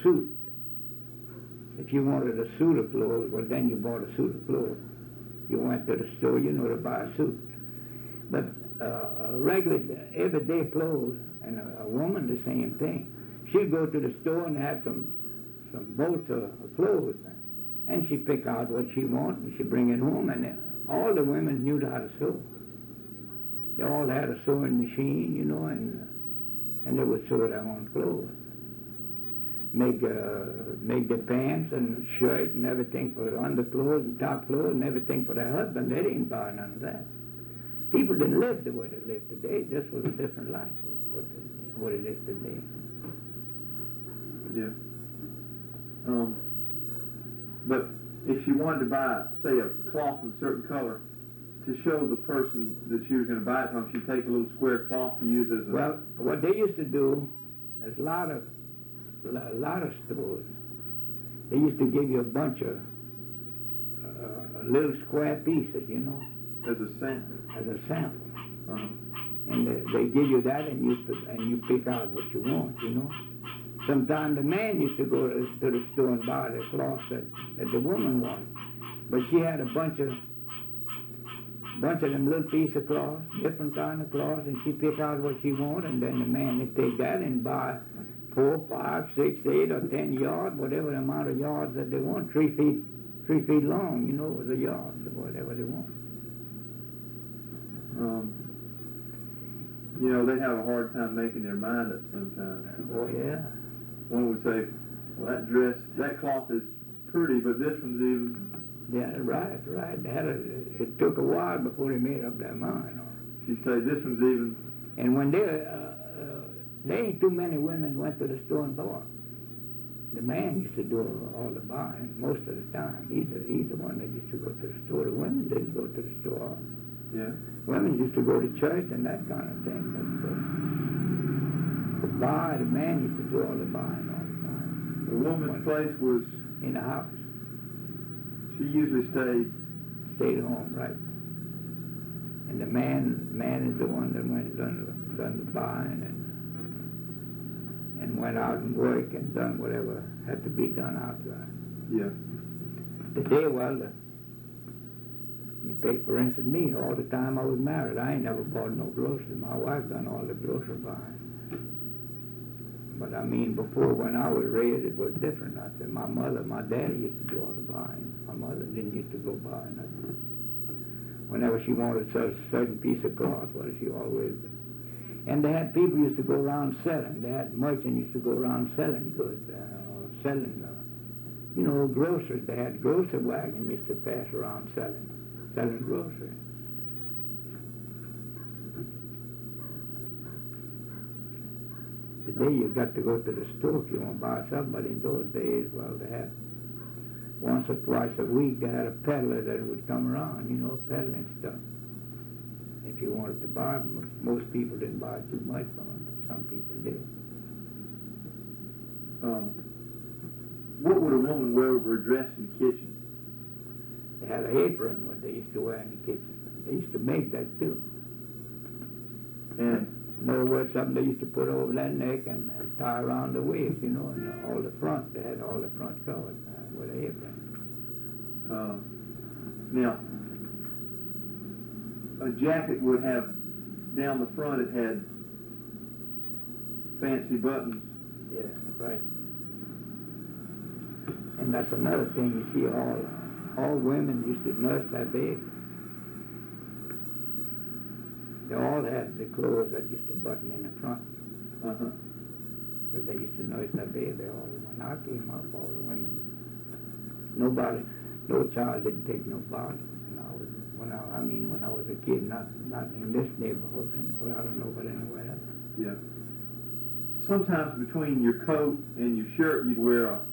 suit. If you wanted a suit of clothes, well, then you bought a suit of clothes. You went to the store, to buy a suit. But regular, everyday clothes, and a woman, the same thing. She'd go to the store and have some bolts of clothes, and she'd pick out what she wanted, and she'd bring it home, and all the women knew how to sew. They all had a sewing machine, and they would sew their own clothes. Make the pants and shirt and everything for underclothes and top clothes and everything for their husband. They didn't buy none of that. People didn't live the way they live today. This was a different life, what it is today. Yeah. But if she wanted to buy, say, a cloth of a certain color, to show the person that she was going to buy it from, she'd take a little square cloth to use as a... Well, what they used to do, there's a lot of stores, they used to give you a bunch of little square pieces, As a sample. As a sample. Uh-huh. And they give you that, and you pick out what you want, Sometimes the man used to go to the store and buy the cloth that the woman wanted. But she had a bunch of them little pieces of cloth, different kind of cloth, and she pick out what she wanted, and then the man would take that and buy 4, 5, 6, 8, or 10 yards, whatever the amount of yards that they want, 3 feet long, was a yard, or whatever they want. They have a hard time making their mind up sometimes. Oh, yeah. One would say, well, that cloth is pretty, but this one's even... Yeah, right. It took a while before they made up their mind. She'd say, this one's even... And when there ain't too many women went to the store and bought. The man used to do all the buying most of the time. He's the one that used to go to the store. The women didn't go to the store. Yeah. Women used to go to church and that kind of thing. But the man used to do all the buying all the time. The woman's place was... in the house. She usually stayed at home, right. And the man is the one that went and done the buying and went out and worked and done whatever had to be done outside. Yeah. Today, you take, for instance, me, all the time I was married, I ain't never bought no groceries. My wife done all the grocery buying. But I mean, before, when I was raised, it was different. I said, my daddy used to do all the buying. My mother didn't used to go buy nothing. Whenever she wanted a certain piece of cloth, she always... And they had people used to go around selling. They had merchants used to go around selling goods, selling, groceries. They had grocery wagons used to pass around selling groceries. Today you got to go to the store if you want to buy something, but in those days, they had once or twice a week, they had a peddler that would come around, peddling stuff. If you wanted to buy them, most people didn't buy too much from them, but some people did. What would a woman wear over her dress in the kitchen? They had an apron what they used to wear in the kitchen. They used to make that too. And in other words, something they used to put over their neck and tie around the waist, and all the front. They had all the front covered with an apron. Now, a jacket would have, down the front it had fancy buttons. Yeah, right. And that's another thing you see, all women used to nurse their baby. They all had the clothes that used to button in the front. Uh-huh. Because they used to nurse their baby. When I came up, all the women, no child didn't take no bottle. When I was a kid, not in this neighborhood anyway. I don't know, but anywhere else. Yeah. Sometimes between your coat and your shirt, you'd wear a